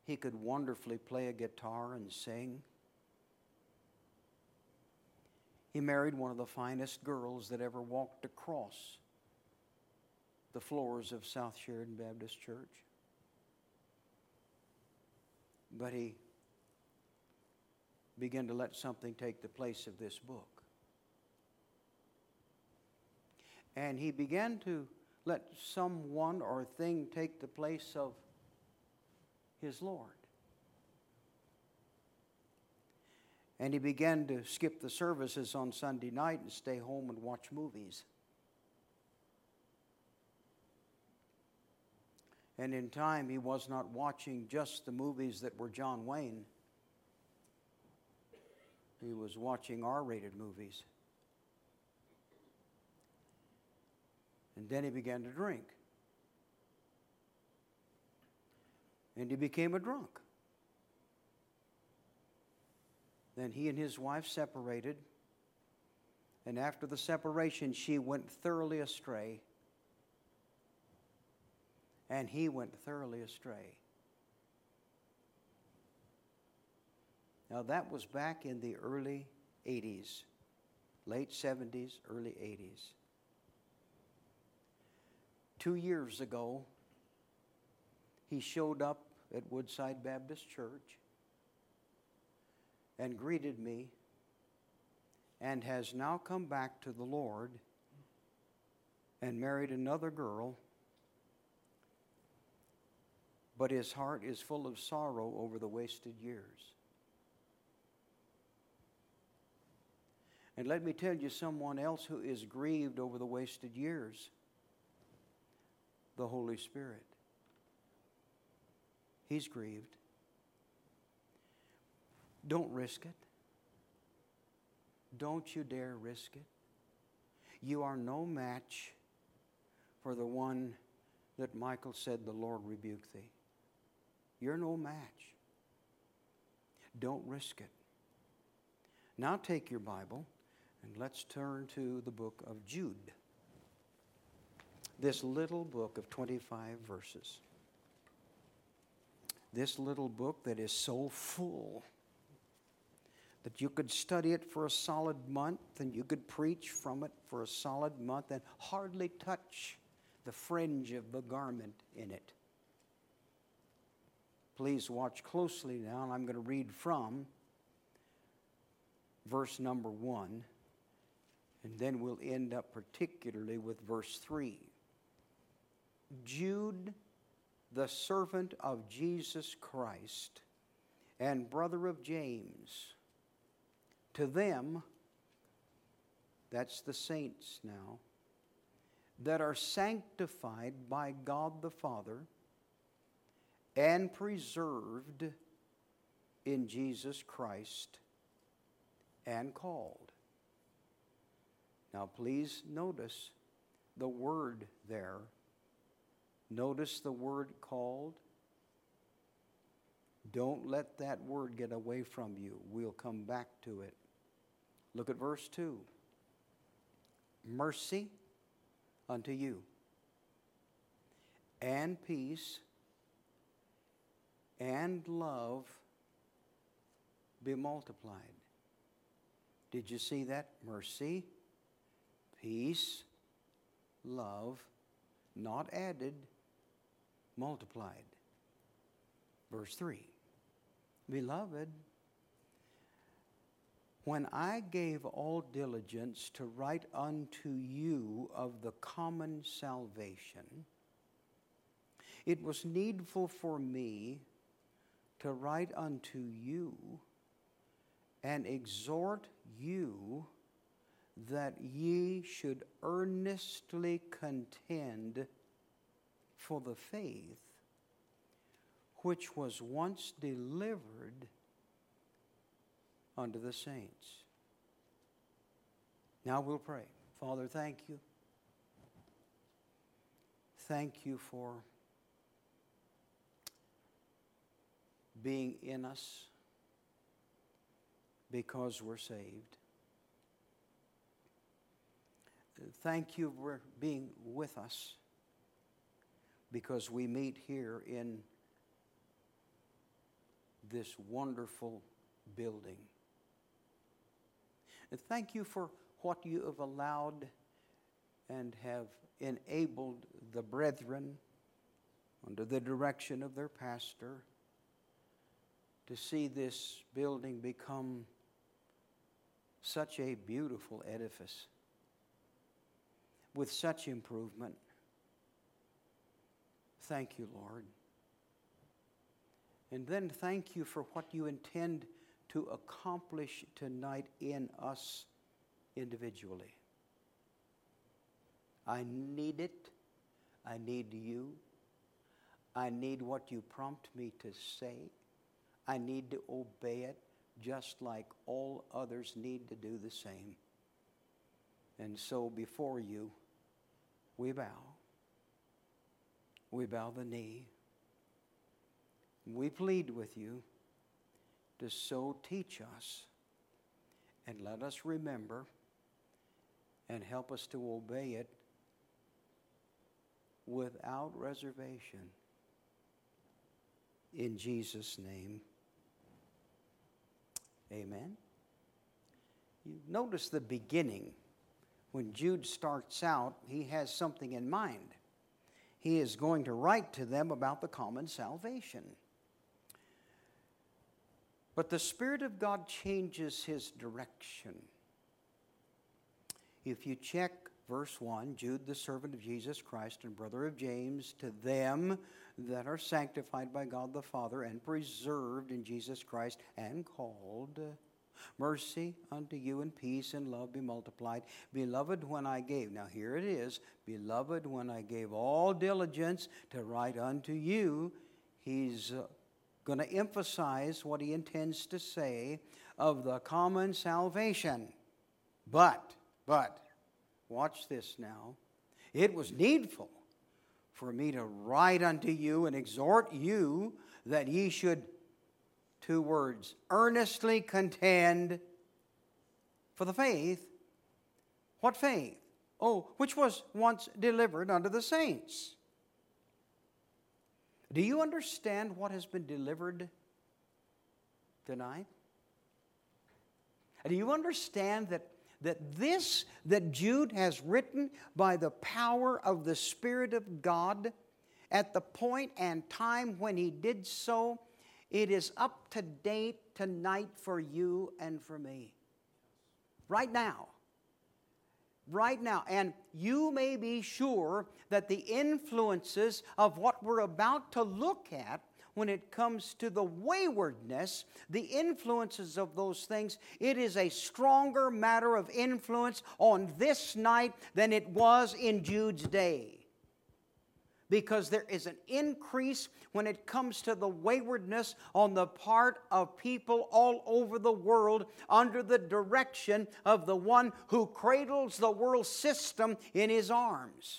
He could wonderfully play a guitar and sing. He married one of the finest girls that ever walked across the floors of South Sheridan Baptist Church. But he began to let something take the place of this book. And he began to let someone or thing take the place of his Lord. And he began to skip the services on Sunday night and stay home and watch movies. And in time, he was not watching just the movies that were John Wayne. He was watching R-rated movies. And then he began to drink. And he became a drunk. Then he and his wife separated. And after the separation, she went thoroughly astray. And he went thoroughly astray. Now that was back in the early 80s, late 70s, early 80s. 2 years ago, he showed up at Woodside Baptist Church and greeted me and has now come back to the Lord and married another girl, but his heart is full of sorrow over the wasted years. And let me tell you, someone else who is grieved over the wasted years, the Holy Spirit. He's grieved. Don't risk it. Don't you dare risk it. You are no match for the one that Michael said, the Lord rebuke thee. You're no match. Don't risk it. Now take your Bible and let's turn to the book of Jude. This little book of 25 verses. This little book that is so full that you could study it for a solid month and you could preach from it for a solid month and hardly touch the fringe of the garment in it. Please watch closely now, and I'm going to read from verse number 1, and then we'll end up particularly with verse 3. Jude, the servant of Jesus Christ and brother of James, to them, that's the saints now, that are sanctified by God the Father and preserved in Jesus Christ and called. Now please notice the word there. Notice the word called. Don't let that word get away from you. We'll come back to it. Look at verse 2. Mercy unto you, and peace, and love be multiplied. Did you see that? Mercy, peace, love, not added, multiplied. Verse 3. Beloved, when I gave all diligence to write unto you of the common salvation, it was needful for me to write unto you and exhort you that ye should earnestly contend for the faith which was once delivered unto the saints. Now we'll pray. Father, thank you. Thank you for being in us because we're saved. Thank you for being with us because we meet here in this wonderful building. And thank you for what you have allowed and have enabled the brethren, under the direction of their pastor, to see this building become such a beautiful edifice with such improvement. Thank you, Lord. And then thank you for what you intend to accomplish tonight in us individually. I need it. I need you. I need what you prompt me to say. I need to obey it just like all others need to do the same. And so before you, we bow. We bow the knee. We plead with you to so teach us and let us remember and help us to obey it without reservation. In Jesus' name, amen. You notice the beginning. When Jude starts out, he has something in mind. He is going to write to them about the common salvation. But the Spirit of God changes his direction. If you check verse 1, Jude, the servant of Jesus Christ and brother of James, to them that are sanctified by God the Father and preserved in Jesus Christ and called, mercy unto you and peace and love be multiplied. Beloved, when I gave, now here it is, beloved, when I gave all diligence to write unto you, he's going to emphasize what he intends to say of the common salvation. But, watch this now. It was needful for me to write unto you and exhort you that ye should, two words, earnestly contend for the faith. What faith? Oh, which was once delivered unto the saints. Do you understand what has been delivered tonight? Do you understand that this that Jude has written by the power of the Spirit of God, at the point and time when he did so, it is up to date tonight for you and for me. Right now. Right now. And you may be sure that the influences of what we're about to look at when it comes to the waywardness, the influences of those things, it is a stronger matter of influence on this night than it was in Jude's day. Because there is an increase when it comes to the waywardness on the part of people all over the world under the direction of the one who cradles the world system in his arms.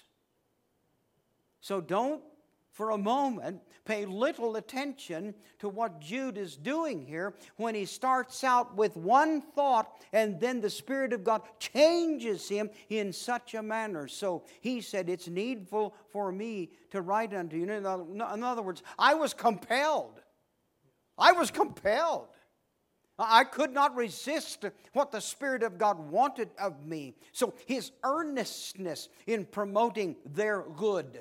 So don't for a moment pay little attention to what Jude is doing here when he starts out with one thought and then the Spirit of God changes him in such a manner. So he said, it's needful for me to write unto you. In other words, I was compelled. I was compelled. I could not resist what the Spirit of God wanted of me. So his earnestness in promoting their good.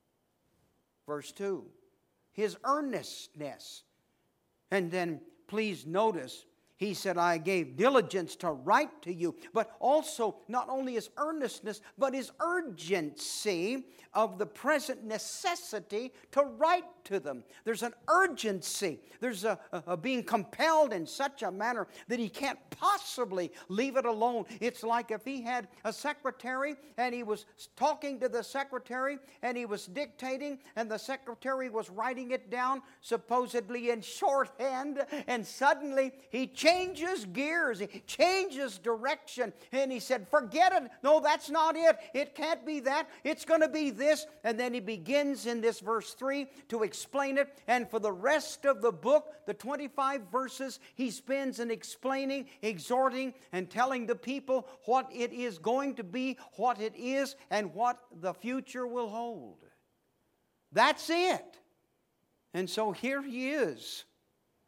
Verse 2, his earnestness. And then please notice, he said, I gave diligence to write to you. But also, not only his earnestness, but his urgency of the present necessity to write to them. There's an urgency. There's a being compelled in such a manner that he can't possibly leave it alone. It's like if he had a secretary and he was talking to the secretary and he was dictating and the secretary was writing it down supposedly in shorthand, and suddenly he changes gears, he changes direction, and he said, forget it. No, that's not it. It can't be that. It's going to be this. And then he begins in this verse 3 to explain it. And for the rest of the book, the 25 verses, he spends in explaining, exhorting, and telling the people what it is going to be, what it is, and what the future will hold. That's it. And so here he is.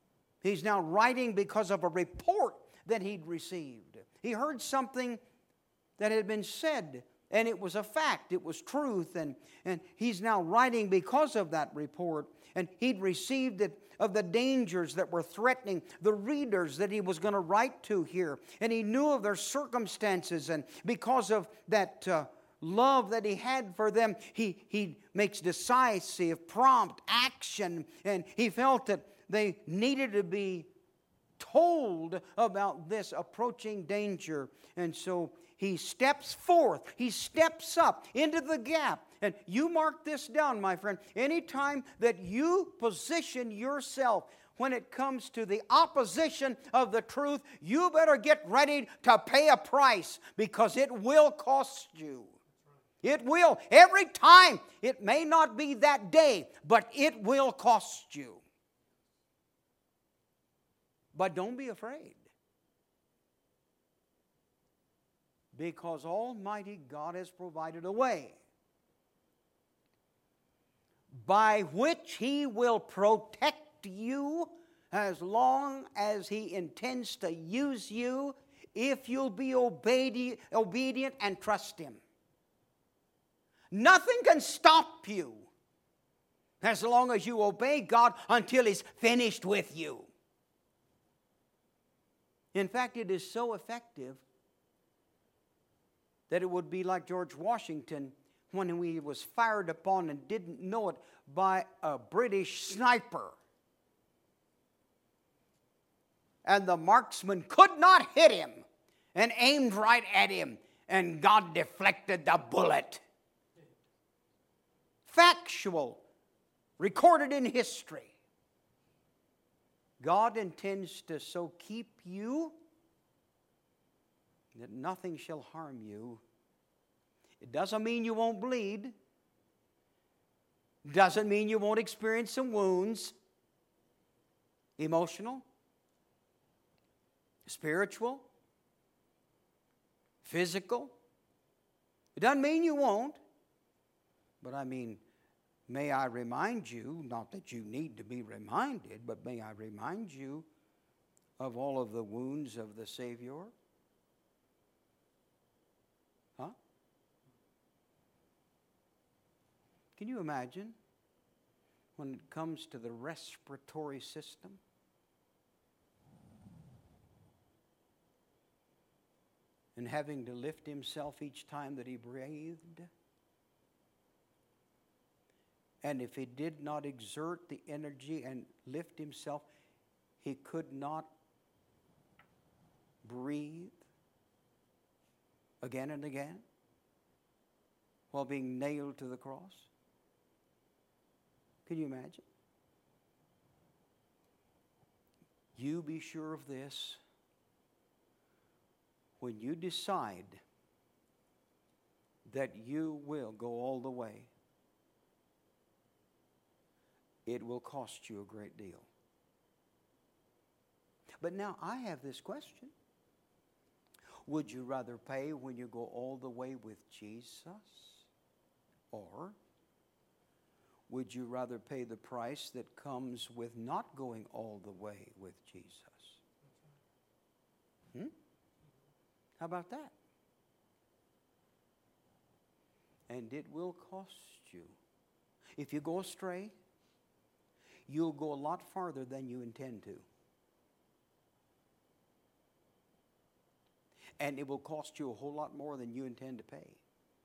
He's now writing because of a report that he'd received. He heard something that had been said, and it was a fact, it was truth, and he's now writing because of that report. And he'd received it of the dangers that were threatening the readers that he was going to write to here. And he knew of their circumstances, and because of that love that he had for them, he makes decisive, prompt action, and he felt that they needed to be told about this approaching danger. And so he steps forth, he steps up into the gap. And you mark this down, my friend. Anytime that you position yourself when it comes to the opposition of the truth, you better get ready to pay a price, because it will cost you. It will. Every time. It may not be that day, but it will cost you. But don't be afraid, because Almighty God has provided a way by which He will protect you as long as He intends to use you, if you'll be obedient and trust Him. Nothing can stop you as long as you obey God until He's finished with you. In fact, it is so effective that it would be like George Washington when he was fired upon and didn't know it by a British sniper. And the marksman could not hit him and aimed right at him, and God deflected the bullet. Factual, recorded in history. God intends to so keep you that nothing shall harm you. It doesn't mean you won't bleed. It doesn't mean you won't experience some wounds. Emotional, spiritual, physical. It doesn't mean you won't. But I mean, may I remind you, not that you need to be reminded, but may I remind you of all of the wounds of the Savior? Huh? Can you imagine when it comes to the respiratory system? And having to lift himself each time that he breathed? And if he did not exert the energy and lift himself, he could not breathe again and again while being nailed to the cross. Can you imagine? You be sure of this. When you decide that you will go all the way, it will cost you a great deal. But now I have this question. Would you rather pay when you go all the way with Jesus? Or would you rather pay the price that comes with not going all the way with Jesus? How about that? And it will cost you. If you go astray, you'll go a lot farther than you intend to. And it will cost you a whole lot more than you intend to pay.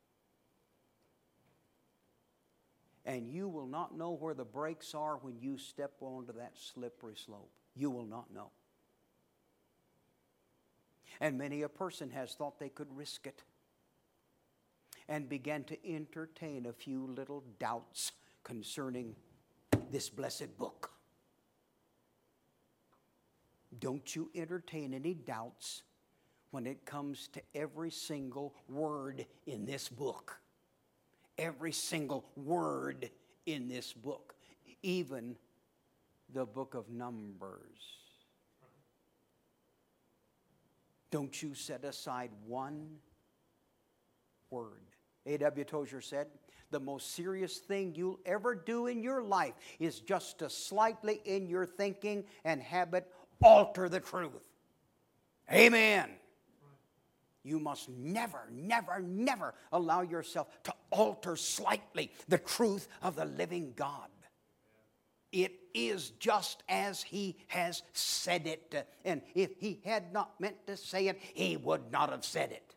And you will not know where the brakes are when you step onto that slippery slope. You will not know. And many a person has thought they could risk it and began to entertain a few little doubts concerning this blessed book. Don't you entertain any doubts when it comes to every single word in this book. Every single word in this book. Even the book of Numbers. Don't you set aside one word. A.W. Tozer said, the most serious thing you'll ever do in your life is just to slightly in your thinking and habit alter the truth. Amen. You must never, never, never allow yourself to alter slightly the truth of the living God. It is just as He has said it. And if He had not meant to say it, He would not have said it.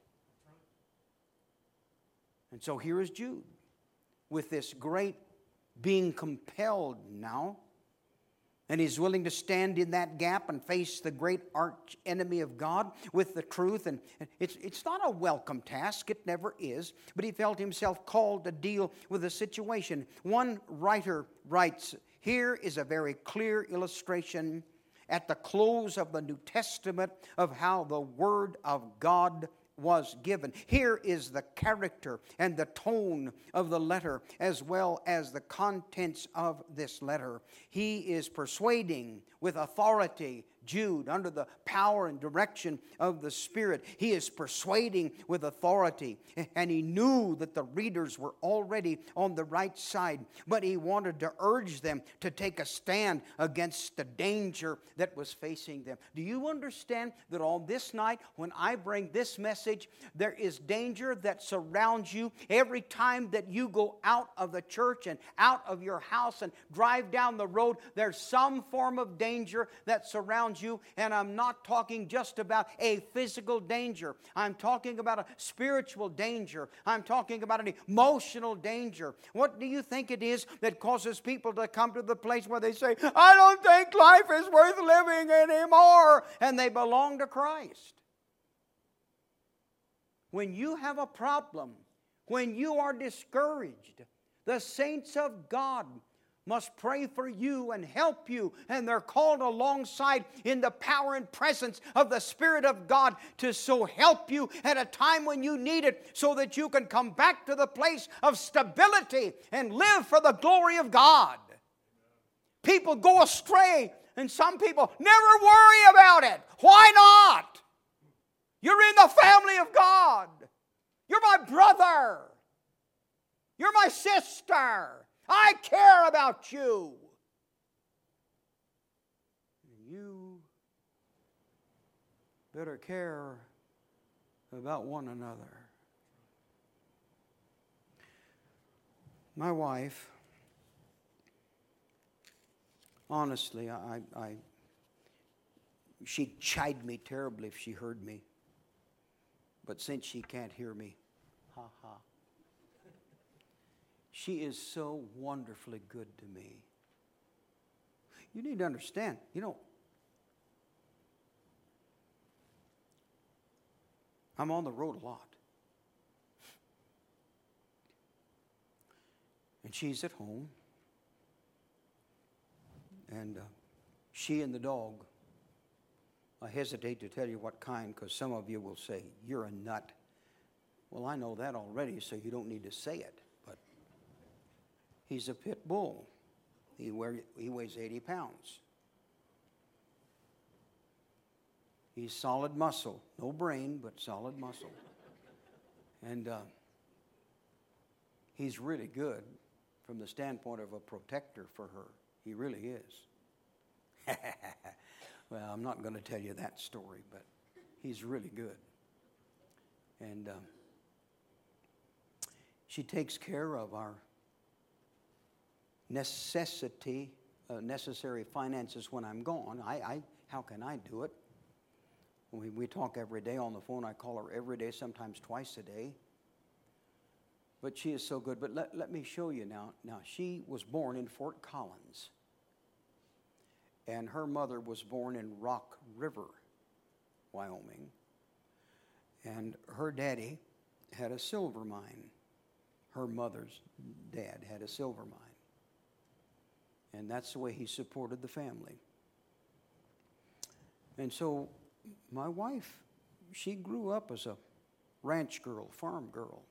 And so here is Jude with this great being compelled now. And he's willing to stand in that gap and face the great arch enemy of God with the truth. And it's not a welcome task. It never is. But he felt himself called to deal with the situation. One writer writes, here is a very clear illustration at the close of the New Testament of how the Word of God was given. Here is the character and the tone of the letter as well as the contents of this letter. He is persuading with authority Jude under the power and direction of the Spirit. He is persuading with authority. And he knew that the readers were already on the right side. But he wanted to urge them to take a stand against the danger that was facing them. Do you understand that on this night, when I bring this message, there is danger that surrounds you every time that you go out of the church and out of your house and drive down the road? There's some form of danger that surrounds you, and I'm not talking just about a physical danger. I'm talking about a spiritual danger. I'm talking about an emotional danger. What do you think it is that causes people to come to the place where they say, I don't think life is worth living anymore, and they belong to Christ? When you have a problem, when you are discouraged, the saints of God must pray for you and help you, and they're called alongside in the power and presence of the Spirit of God to so help you at a time when you need it, so that you can come back to the place of stability and live for the glory of God. People go astray, and some people never worry about it. Why not? You're in the family of God. You're my brother. You're my sister. I care about you. You better care about one another. My wife, honestly, she'd chide me terribly if she heard me. But since she can't hear me, ha ha. She is so wonderfully good to me. You need to understand, I'm on the road a lot. And she's at home. And she and the dog, I hesitate to tell you what kind, because some of you will say, you're a nut. Well, I know that already, so you don't need to say it. But he's a pit bull. He weighs 80 pounds. He's solid muscle. No brain, but solid muscle. And he's really good from the standpoint of a protector for her. He really is. Well, I'm not going to tell you that story, but he's really good. And she takes care of our necessary finances when I'm gone. How can I do it? We talk every day on the phone. I call her every day, sometimes twice a day. But she is so good. But let me show you now. Now, she was born in Fort Collins. And her mother was born in Rock River, Wyoming. And her daddy had a silver mine. Her mother's dad had a silver mine. And that's the way he supported the family. And so my wife, she grew up as a ranch girl, farm girl.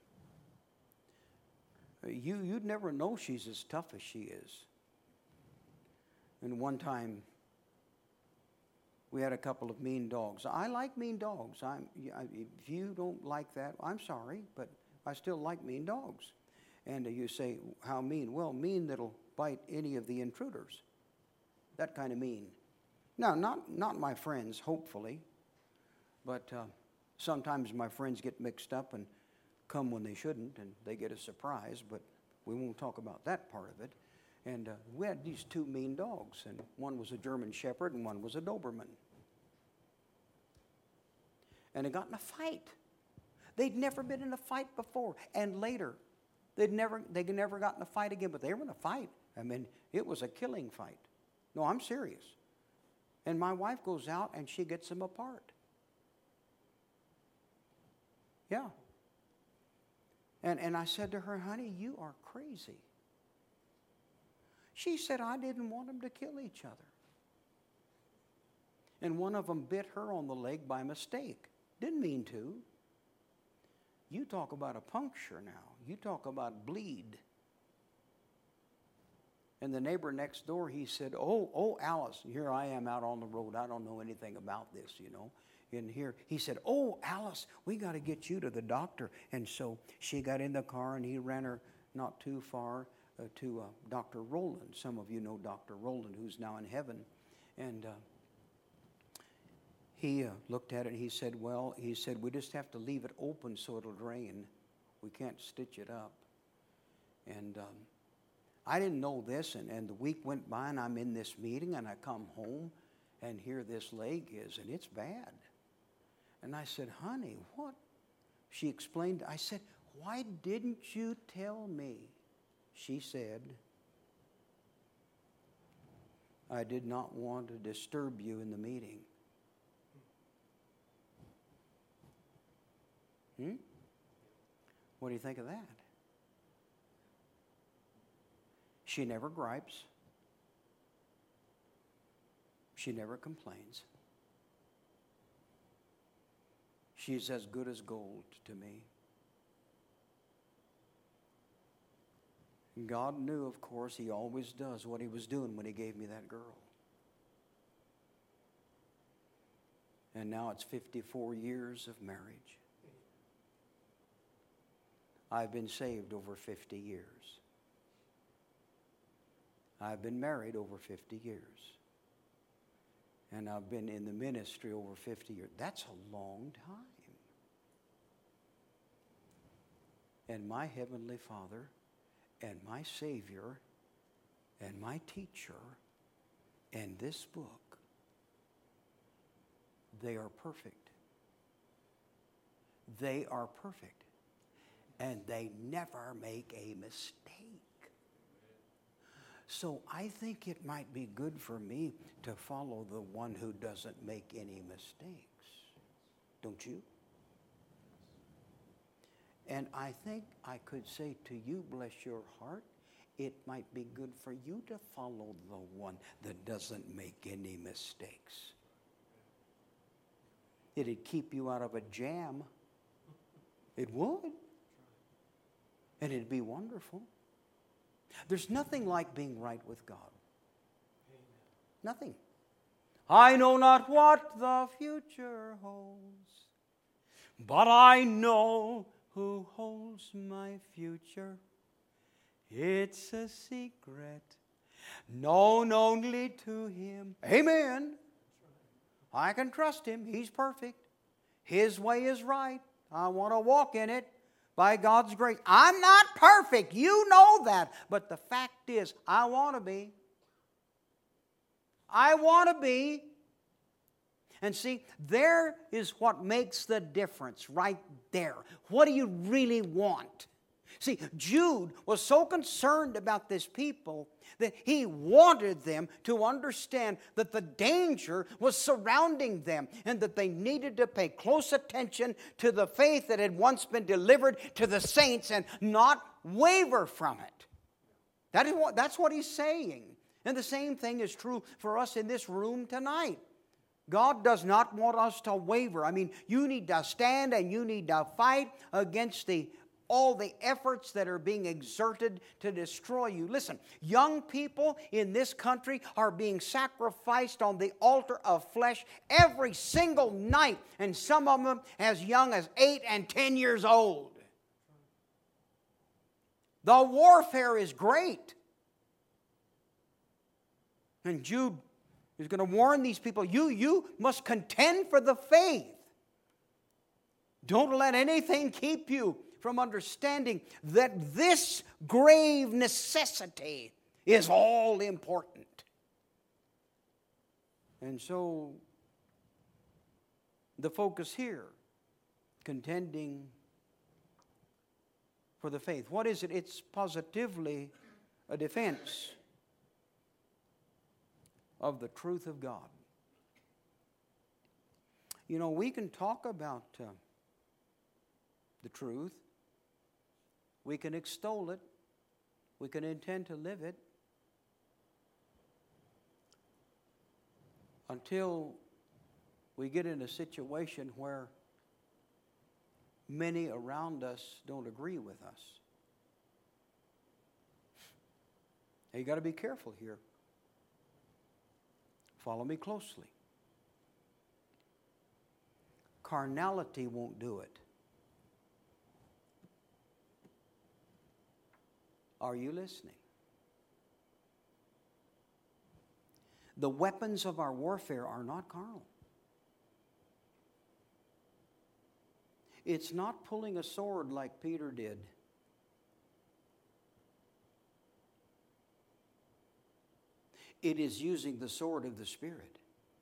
You'd never know she's as tough as she is. And one time, we had a couple of mean dogs. I like mean dogs. If you don't like that, I'm sorry, but I still like mean dogs. And you say, how mean? Well, mean that'll bite any of the intruders. That kind of mean. Now, not my friends, hopefully. But sometimes my friends get mixed up and come when they shouldn't, and they get a surprise. But we won't talk about that part of it. And we had these two mean dogs, and one was a German Shepherd and one was a Doberman. And they got in a fight. They'd never been in a fight before. And later, they never got in a fight again, but they were in a fight. I mean, it was a killing fight. No, I'm serious. And my wife goes out and she gets them apart. Yeah. And I said to her, honey, you are crazy. She said, I didn't want them to kill each other. And one of them bit her on the leg by mistake. Didn't mean to. You talk about a puncture now. You talk about bleed. And the neighbor next door, he said, oh, Alice, here I am out on the road. I don't know anything about this, you know. And here, he said, oh, Alice, we got to get you to the doctor. And so she got in the car and he ran her not too far to Dr. Rowland. Some of you know Dr. Rowland, who's now in heaven. And he looked at it and he said, we just have to leave it open so it'll drain. We can't stitch it up. And I didn't know this, and the week went by and I'm in this meeting and I come home and here this leg is, and it's bad. And I said, honey, what? She explained. I said, why didn't you tell me? She said, I did not want to disturb you in the meeting. What do you think of that? She never gripes. She never complains. She's as good as gold to me. God knew, of course, He always does what He was doing when He gave me that girl. And now it's 54 years of marriage. I've been saved over 50 years. I've been married over 50 years. And I've been in the ministry over 50 years. That's a long time. And my Heavenly Father and my Savior and my teacher and this book, they are perfect. They are perfect. And they never make a mistake. So I think it might be good for me to follow the one who doesn't make any mistakes. Don't you? And I think I could say to you, bless your heart, it might be good for you to follow the one that doesn't make any mistakes. It'd keep you out of a jam. It would. And it'd be wonderful. There's nothing like being right with God. Nothing. I know not what the future holds, but I know who holds my future. It's a secret known only to Him. Amen. I can trust Him. He's perfect. His way is right. I want to walk in it by God's grace. I'm not perfect. You know that. But the fact is, I want to be. I want to be. And see, there is what makes the difference right there. What do you really want? See, Jude was so concerned about this people that he wanted them to understand that the danger was surrounding them and that they needed to pay close attention to the faith that had once been delivered to the saints and not waver from it. That's what he's saying. And the same thing is true for us in this room tonight. God does not want us to waver. I mean, you need to stand and you need to fight against all the efforts that are being exerted to destroy you. Listen, young people in this country are being sacrificed on the altar of flesh every single night, and some of them as young as 8 and 10 years old. The warfare is great. And Jude is going to warn these people, you must contend for the faith. Don't let anything keep you from understanding that this grave necessity is all important. And so, the focus here, contending for the faith. What is it? It's positively a defense of the truth of God. You know, we can talk about the truth. We can extol it. We can intend to live it. Until we get in a situation where many around us don't agree with us. Now, you got to be careful here. Follow me closely. Carnality won't do it. Are you listening? The weapons of our warfare are not carnal. It's not pulling a sword like Peter did. It is using the sword of the Spirit,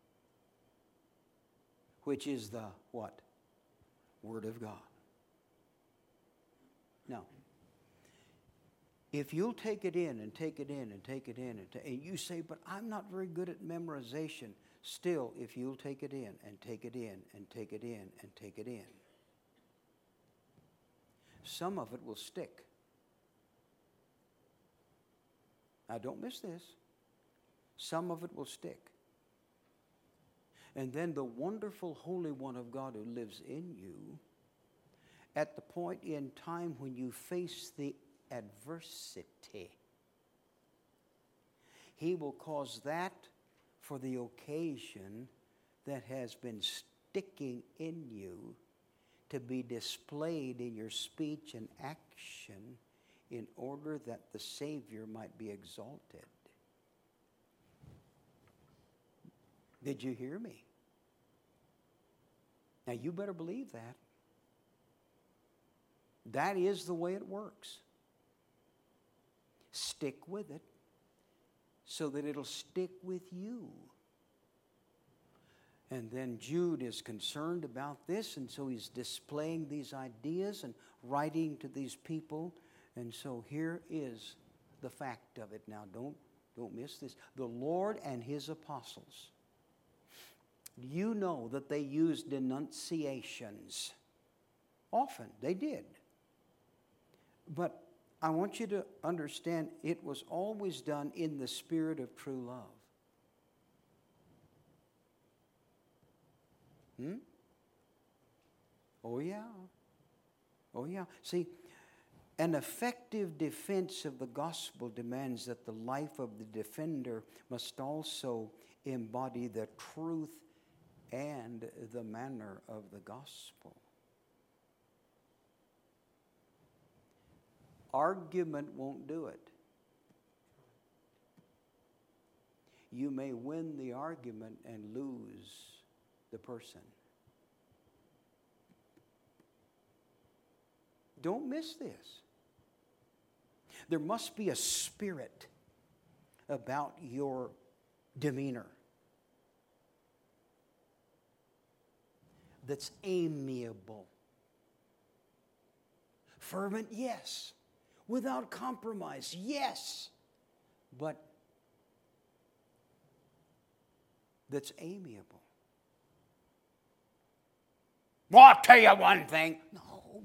which is the what? Word of God. Now, if you'll take it in and take it in and take it in, and you say, but I'm not very good at memorization. Still, if you'll take it in and take it in and take it in and take it in, some of it will stick. Now, don't miss this. Some of it will stick. And then the wonderful Holy One of God who lives in you, at the point in time when you face the adversity, He will cause that for the occasion that has been sticking in you to be displayed in your speech and action in order that the Savior might be exalted. Did you hear me? Now you better believe that. That is the way it works. Stick with it so that it'll stick with you. And then Jude is concerned about this, and so he's displaying these ideas and writing to these people. And so here is the fact of it. Now don't miss this. The Lord and His apostles, you know that they used denunciations. Often they did. But I want you to understand it was always done in the spirit of true love. Oh, yeah. Oh, yeah. See, an effective defense of the gospel demands that the life of the defender must also embody the truth and the manner of the gospel. Argument won't do it. You may win the argument and lose the person. Don't miss this. There must be a spirit about your demeanor that's amiable. Fervent, yes. Without compromise, yes. But that's amiable. Well, I'll tell you one thing. No.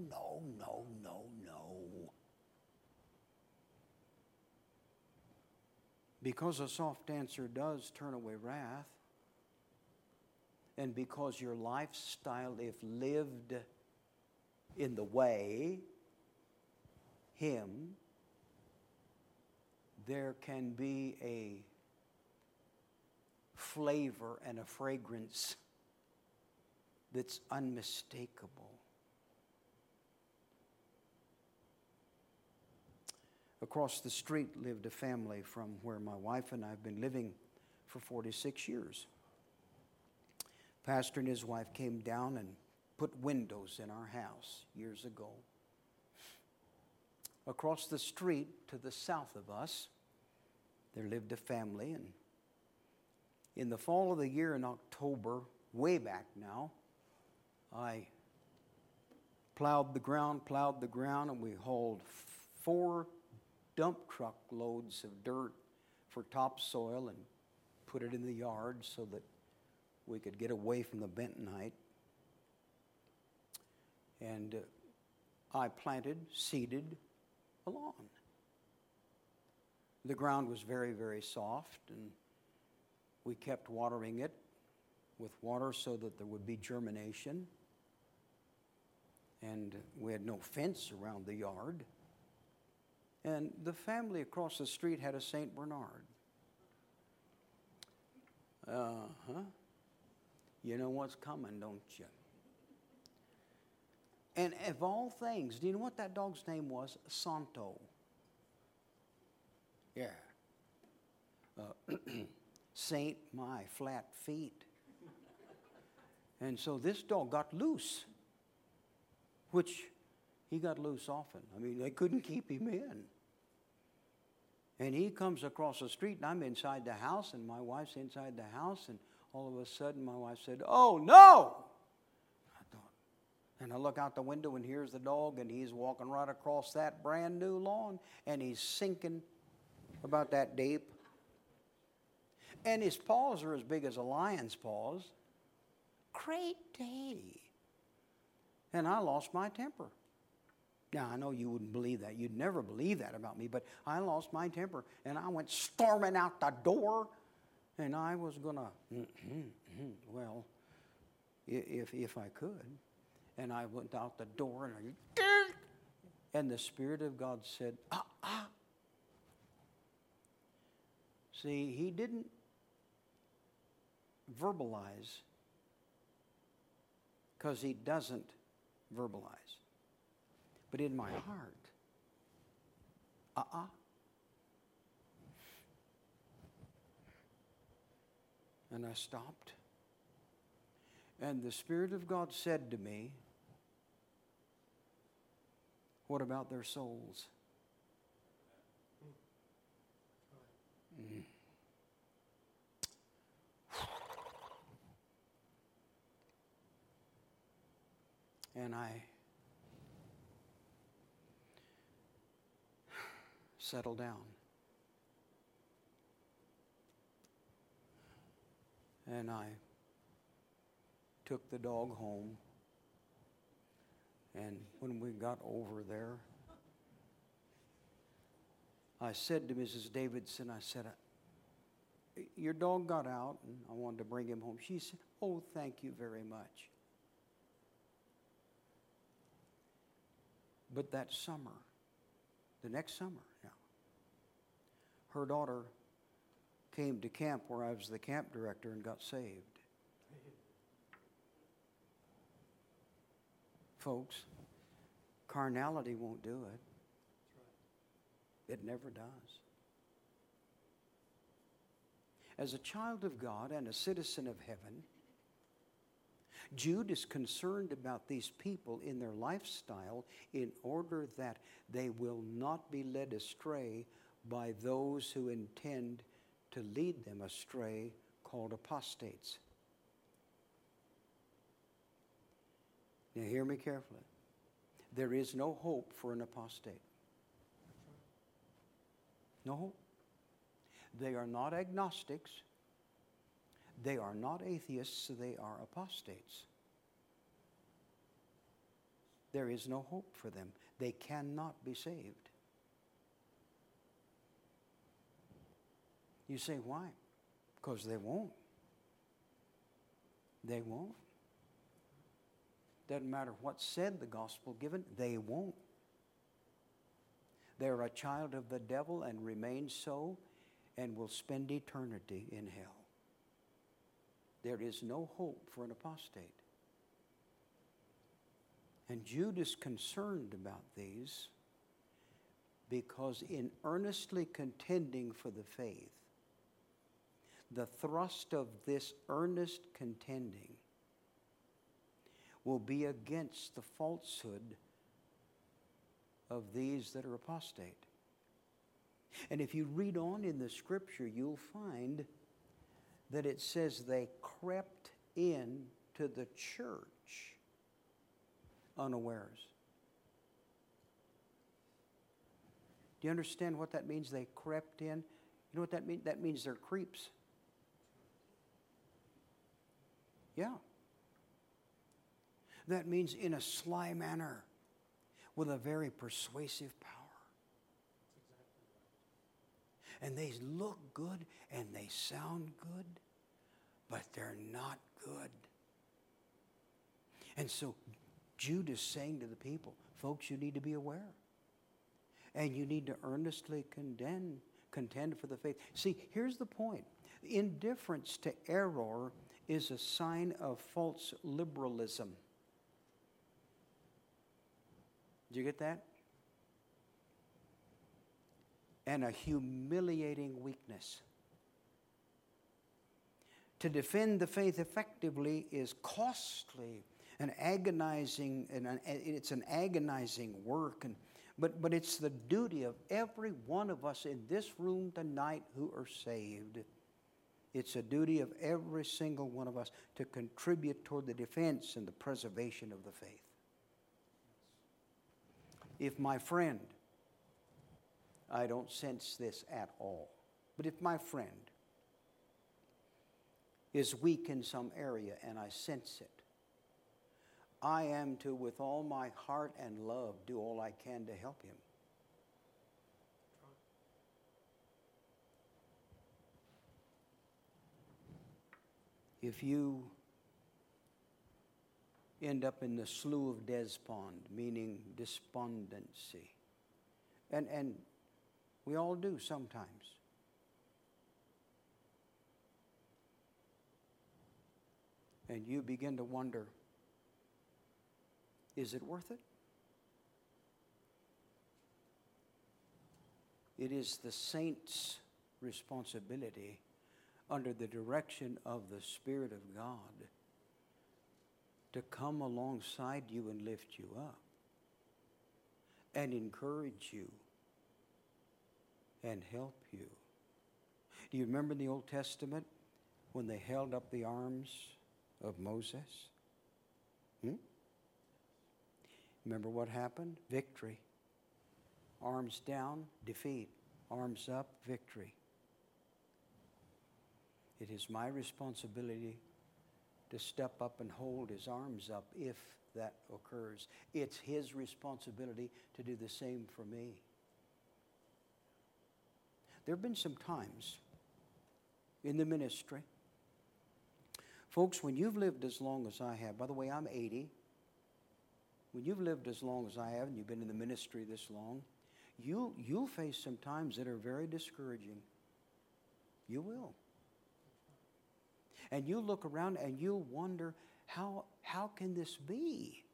Because a soft answer does turn away wrath, and because your lifestyle, if lived in the way, Him, there can be a flavor and a fragrance that's unmistakable. Across the street lived a family from where my wife and I have been living for 46 years. Pastor and his wife came down and put windows in our house years ago. Across the street to the south of us, there lived a family, and in the fall of the year in October, way back now, I plowed the ground, and we hauled 4 dump truck loads of dirt for topsoil and put it in the yard so that we could get away from the bentonite. And I planted, seeded a lawn. The ground was very, very soft, and we kept watering it with water so that there would be germination. And we had no fence around the yard. And the family across the street had a St. Bernard. You know what's coming, don't you? And of all things, do you know what that dog's name was? Santo. Yeah. Saint my flat feet. And so this dog got loose, which he got loose often. I mean, they couldn't keep him in. And he comes across the street, and I'm inside the house, and my wife's inside the house, and all of a sudden my wife said, "Oh, no!" I thought, and I look out the window, and here's the dog, and he's walking right across that brand new lawn, and he's sinking about that deep. And his paws are as big as a lion's paws. Great day. And I lost my temper. Now, I know you wouldn't believe that. You'd never believe that about me, but I lost my temper, and I went storming out the door, and I was going to, well, if I could. And I went out the door, and the Spirit of God said, See, he didn't verbalize because he doesn't verbalize. But in my heart, And I stopped. And the Spirit of God said to me, what about their souls? And I settled down. And I took the dog home. And when we got over there, I said to Mrs. Davidson, I said, your dog got out and I wanted to bring him home. She said, oh, thank you very much. But that summer, the next summer now, her daughter came to camp where I was the camp director and got saved. Folks, carnality won't do it. It never does. As a child of God and a citizen of heaven, Jude is concerned about these people in their lifestyle in order that they will not be led astray by those who intend to lead them astray, called apostates. Now hear me carefully. There is no hope for an apostate. No hope. They are not agnostics. They are not atheists. They are apostates. There is no hope for them. They cannot be saved. You say, why? Because they won't. They won't. Doesn't matter what's said, the gospel given, they won't. They're a child of the devil and remain so and will spend eternity in hell. There is no hope for an apostate. And Jude is concerned about these Because in earnestly contending for the faith, the thrust of this earnest contending will be against the falsehood of these that are apostate. And if you read on in the scripture, you'll find that it says they crept in to the church unawares. Do you understand what that means? They crept in. You know what that means? That means they're creeps. Yeah. That means in a sly manner with a very persuasive power. And they look good and they sound good, but they're not good. And so Jude is saying to the people, folks, you need to be aware. And you need to earnestly contend for the faith. See, here's the point. Indifference to error is a sign of false liberalism. Did you get that? And a humiliating weakness. To defend the faith effectively is costly and agonizing, and it's an agonizing work. But it's the duty of every one of us in this room tonight who are saved. It's a duty of every single one of us to contribute toward the defense and the preservation of the faith. If my friend, I don't sense this at all, but if my friend is weak in some area and I sense it, I am to, with all my heart and love, do all I can to help him. If you end up in the slough of despond, meaning despondency, and we all do sometimes. And you begin to wonder, is it worth it? It is the saint's responsibility, under the direction of the Spirit of God, to come alongside you and lift you up and encourage you and help you. Do you remember in the Old Testament when they held up the arms of Moses? Remember what happened? Victory. Arms down, defeat. Arms up, victory. It is my responsibility to step up and hold his arms up if that occurs. It's his responsibility to do the same for me. There have been some times in the ministry, folks, when you've lived as long as I have, by the way, I'm 80. When you've lived as long as I have and you've been in the ministry this long, you'll face some times that are very discouraging. You will. And you'll look around and you'll wonder, how can this be?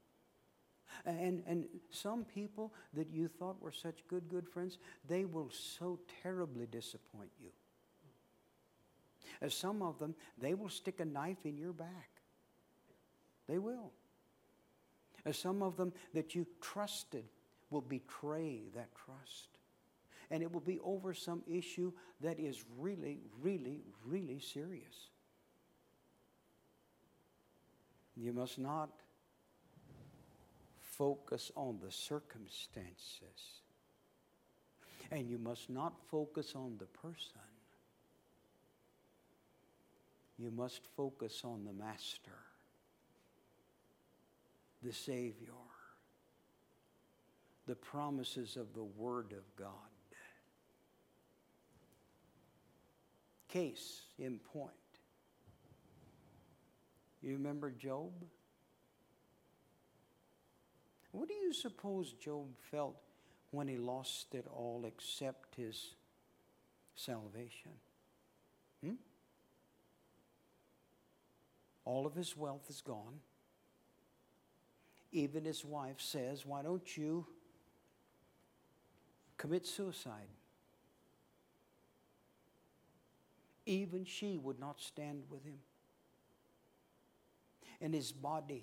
And some people that you thought were such good friends, they will so terribly disappoint you. As some of them, they will stick a knife in your back. They will. As some of them that you trusted will betray that trust. And it will be over some issue that is really, really, really serious. You must not focus on the circumstances. And you must not focus on the person. You must focus on the Master, the Savior, the promises of the Word of God. Case in point. You remember Job? What do you suppose Job felt when he lost it all except his salvation? All of his wealth is gone. Even his wife says, why don't you commit suicide. Even she would not stand with him. And his body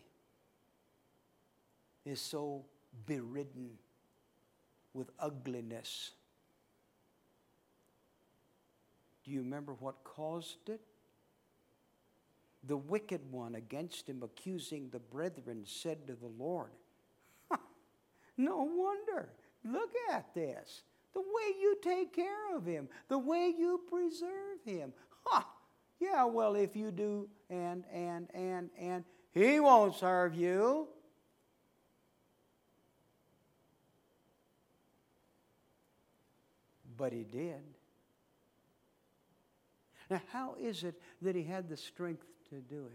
is so beridden with ugliness. Do you remember what caused it? The wicked one against him, accusing the brethren, said to the Lord, no wonder. Look at this. The way you take care of him, the way you preserve him. Yeah, well, if you do and, he won't serve you. But he did. Now, how is it that he had the strength to do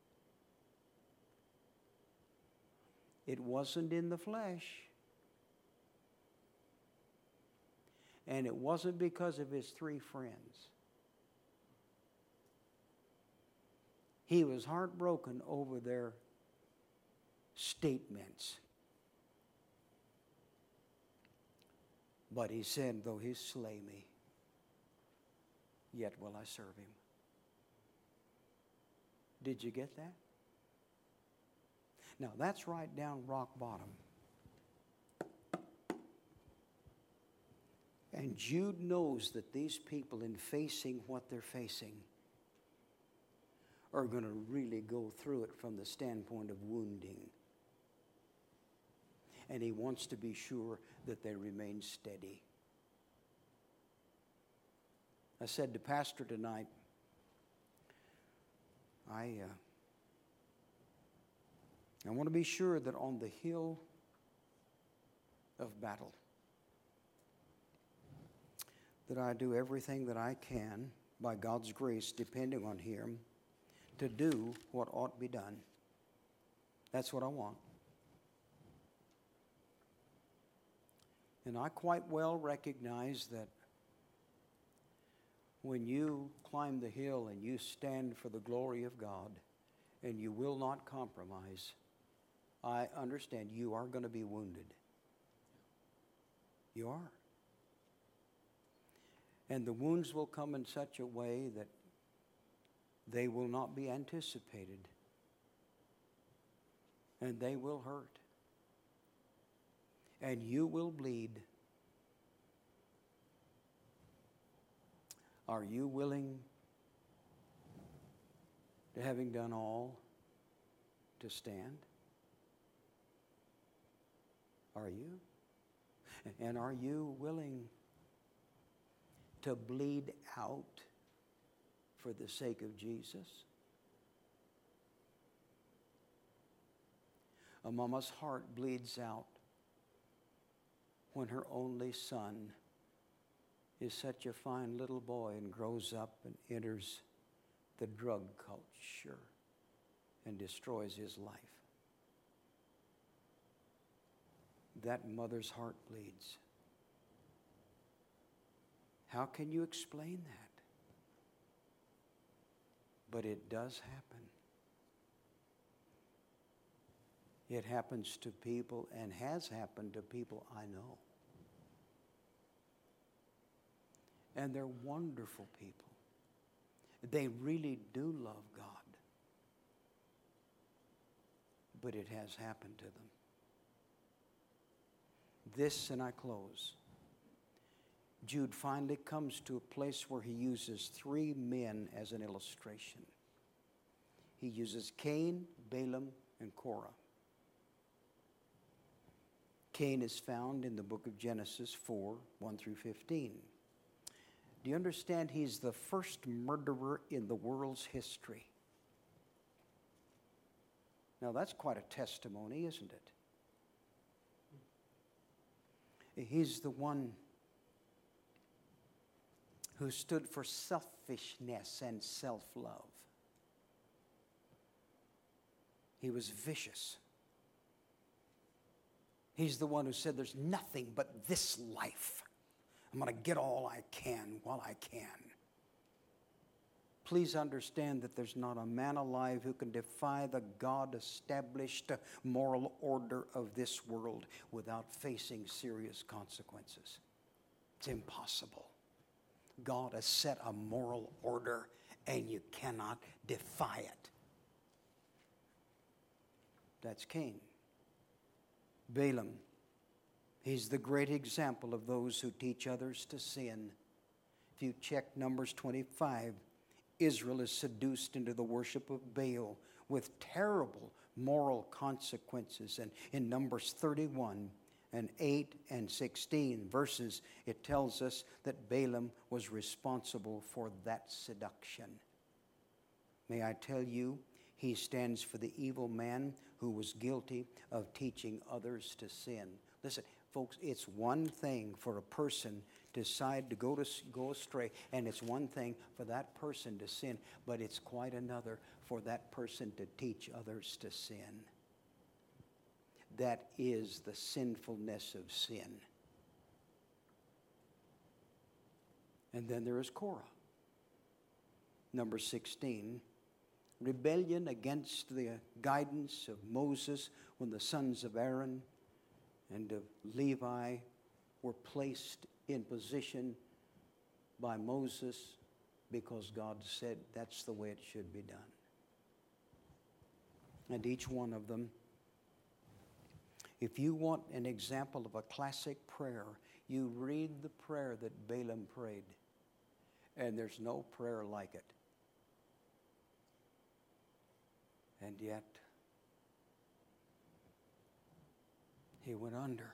it? It wasn't in the flesh. And it wasn't because of his 3 friends. He was heartbroken over their statements. But he said, though he slay me, yet will I serve him. Did you get that? Now, that's right down rock bottom. And Jude knows that these people, in facing what they're facing, are going to really go through it from the standpoint of wounding. And he wants to be sure that they remain steady. I said to Pastor tonight, I want to be sure that on the hill of battle, that I do everything that I can, by God's grace, depending on Him, to do what ought to be done. That's what I want. And I quite well recognize that when you climb the hill and you stand for the glory of God and you will not compromise, I understand you are going to be wounded. You are. And the wounds will come in such a way that they will not be anticipated. And they will hurt. And you will bleed. Are you willing to, having done all, to stand? Are you? And are you willing to bleed out for the sake of Jesus? A mama's heart bleeds out when her only son is such a fine little boy and grows up and enters the drug culture and destroys his life. That mother's heart bleeds. How can you explain that? But it does happen. It happens to people and has happened to people I know. And they're wonderful people. They really do love God. But it has happened to them. This, and I close. Jude finally comes to a place where he uses 3 men as an illustration. He uses Cain, Balaam, and Korah. Cain is found in the book of Genesis 4, 1 through 15. Do you understand he's the first murderer in the world's history? Now that's quite a testimony, isn't it? He's the one who stood for selfishness and self-love. He was vicious. He's the one who said, there's nothing but this life. I'm going to get all I can while I can. Please understand that there's not a man alive who can defy the God-established moral order of this world without facing serious consequences. It's impossible. God has set a moral order, and you cannot defy it. That's Cain. Balaam, he's the great example of those who teach others to sin. If you check Numbers 25, Israel is seduced into the worship of Baal with terrible moral consequences. And in Numbers 31 and 8 and 16 verses, it tells us that Balaam was responsible for that seduction. May I tell you, he stands for the evil man who was guilty of teaching others to sin. Listen, folks, it's one thing for a person to decide to go astray, and it's one thing for that person to sin, but it's quite another for that person to teach others to sin. That is the sinfulness of sin. And then there is Korah. Number 16. Rebellion against the guidance of Moses when the sons of Aaron and of Levi were placed in position by Moses because God said that's the way it should be done. And each one of them, if you want an example of a classic prayer, you read the prayer that Balaam prayed, and there's no prayer like it. And yet, he went under.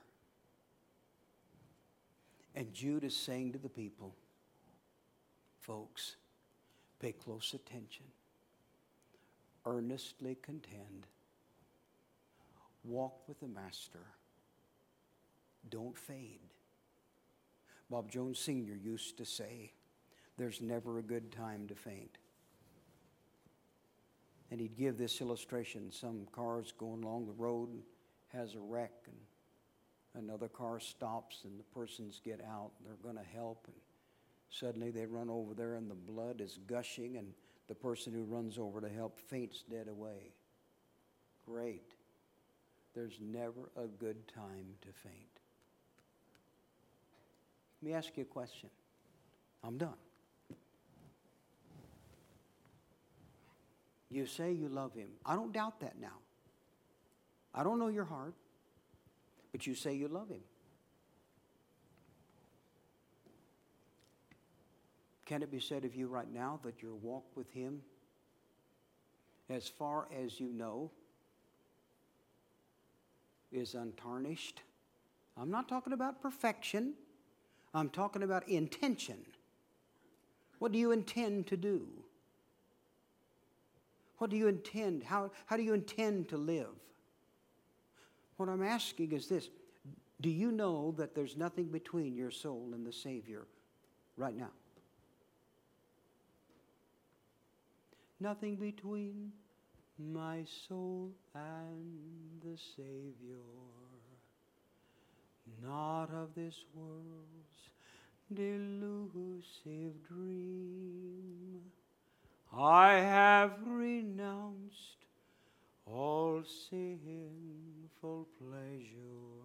And Jude is saying to the people, folks, pay close attention. Earnestly contend. Walk with the Master. Don't fade. Bob Jones Sr. used to say, there's never a good time to faint. And he'd give this illustration. Some car's going along the road and has a wreck, and another car stops, and the persons get out. They're going to help, and suddenly they run over there, and the blood is gushing, and the person who runs over to help faints dead away. Great. There's never a good time to faint. Let me ask you a question. I'm done. You say you love him. I don't doubt that now. I don't know your heart, but you say you love him. Can it be said of you right now that your walk with him, as far as you know, is untarnished? I'm not talking about perfection. I'm talking about intention. What do you intend to do? What do you intend? How do you intend to live? What I'm asking is this. Do you know that there's nothing between your soul and the Savior right now? Nothing between my soul and the Savior, not of this world's delusive dream. I have renounced all sinful pleasure.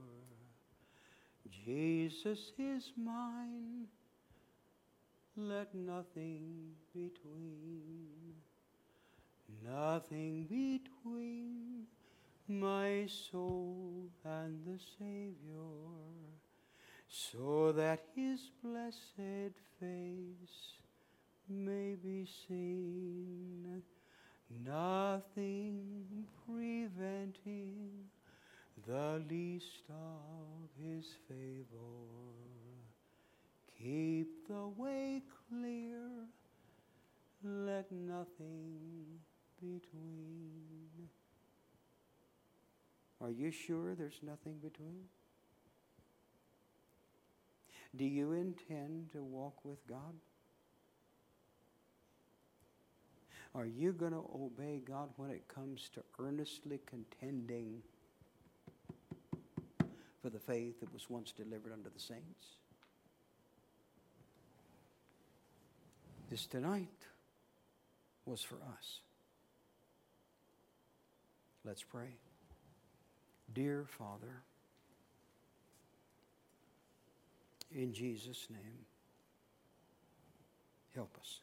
Jesus is mine, let nothing between my soul and the Savior, so that his blessed face may be seen, nothing preventing the least of his favor. Keep the way clear, let nothing between. Are you sure there's nothing between? Do you intend to walk with God? Are you going to obey God when it comes to earnestly contending for the faith that was once delivered unto the saints? This tonight was for us. Let's pray. Dear Father, In Jesus' name, help us.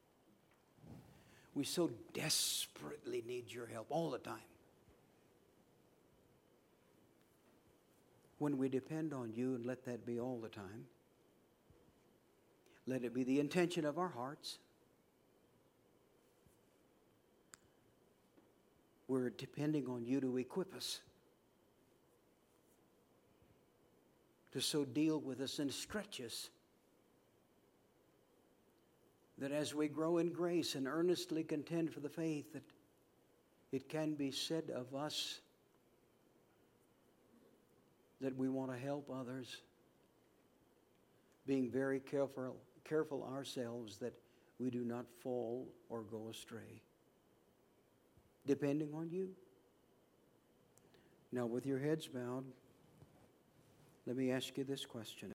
We so desperately need your help all the time. When we depend on you, and let that be all the time, let it be the intention of our hearts. We're depending on you to equip us, to so deal with us and stretch us, that as we grow in grace and earnestly contend for the faith, that it can be said of us that we want to help others, being very careful ourselves that we do not fall or go astray, depending on you. Now, with your heads bowed, let me ask you this question.